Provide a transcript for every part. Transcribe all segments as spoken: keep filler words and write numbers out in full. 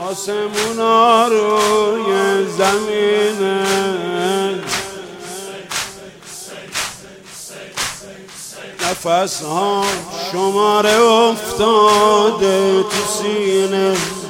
آسمونا روی زمینه، نفس ها شماره افتاده تو سینه،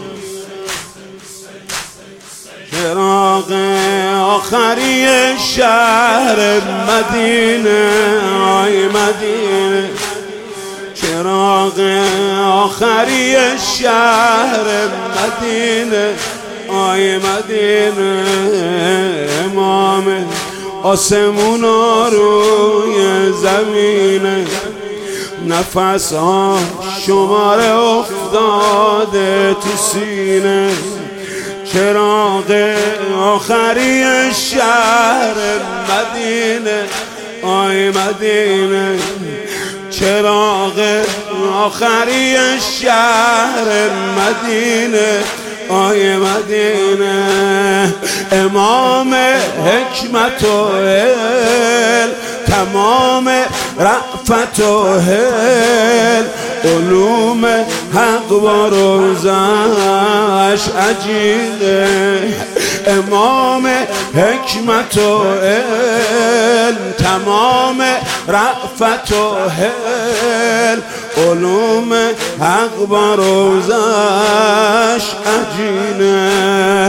چراغ آخری شهر مدینه، آی مدینه، چراغ آخری شهر مدینه، آی مدینه، امام آسمونا روی زمینه، نفس ها شماره افتاده تو سینه، چراغ آخری شهر مدینه، آی مدینه، چراغ آخری شهر مدینه، آی مدینه، امام حکمت و علم، تمام رأفت و علم، علوم حق و روزش عجیبه، امام حکمت و علم، تمام رأفت و علم، علوم حق و روزش عجیبه،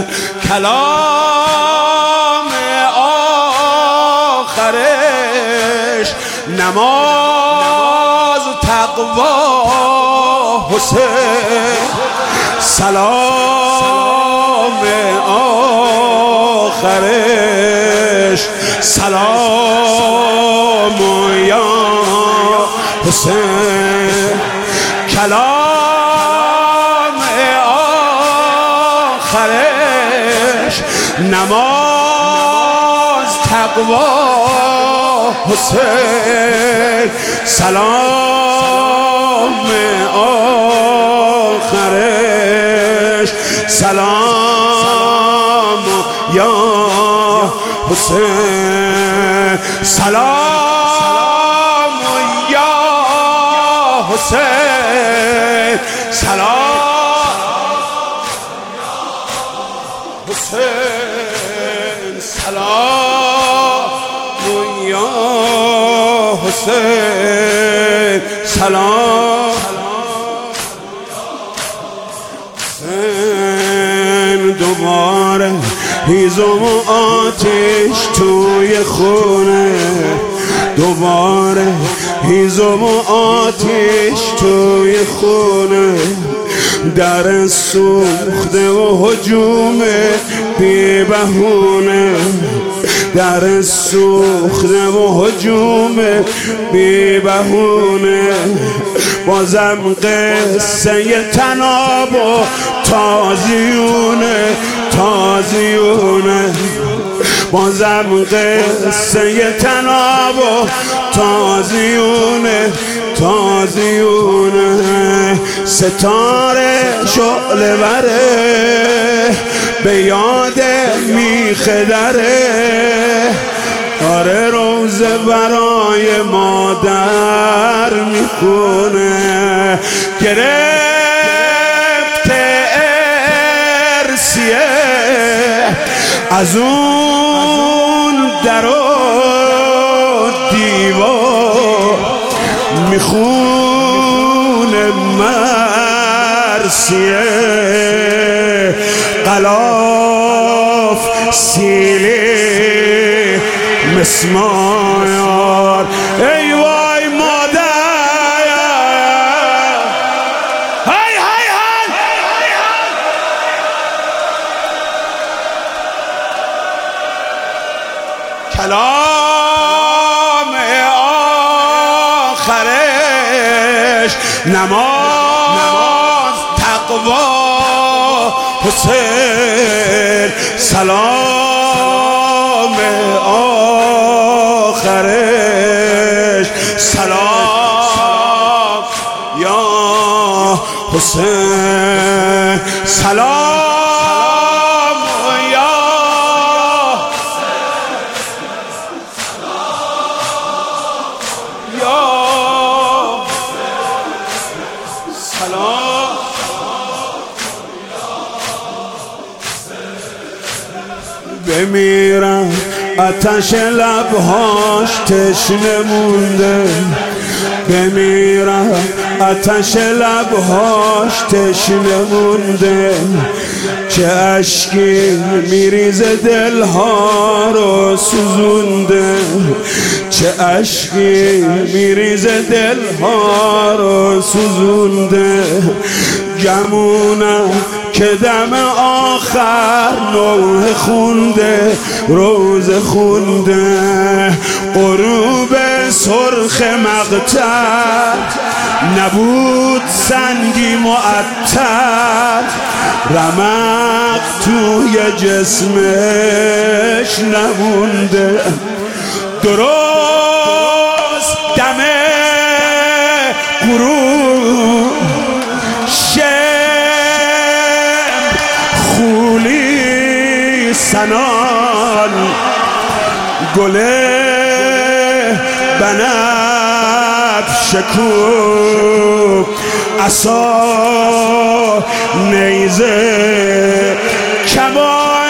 کلام آخرش نماز تقوا حسین، سلام آخرش سلام یا حسین، کلام آخرش نماز تقوا حسین، سلام آخرش سلام یا حسین، سلام یا حسین، سلام حسین، سلام یا حسین، سلام حسین، دوباره هیزم و آتش توی خونه، دوباره هیزم و آتش توی خونه، در سوخته و هجوم بی بهونه، در سوخته و هجوم بی بهونه، بازم قصه تناب و تازیونه، تازیونه، بازم قصه تناب و تازیونه، تازیونه، ستاره شعله بره به یاد میخه دره، آره روزه برای مادر میخونه، گرفته ارسیه از اون در و دیوار، میخونه مرسیه غلاف سیلی مسمار، ای وای مادر، های های های کلام آخرش نماز تقوا حسین، سلام آخرش سلام یا حسین، سلام یا یا سلام بمیرم آتش لبهاش تشنه مونده، بمیرم آتش لبهاش تشنه مونده، چه اشکی میریزه دلها رو سوزونده، چه اشکی میریزه دلها رو سوزونده، گمونم که دم آخر نوح خونده روز خونده، غروب سرخ مقتل نبود سنگی معطل، رمق توی جسمش نمونده، درست دم غروب خولی سنان گل بنفشه کو عصا نیزه کمان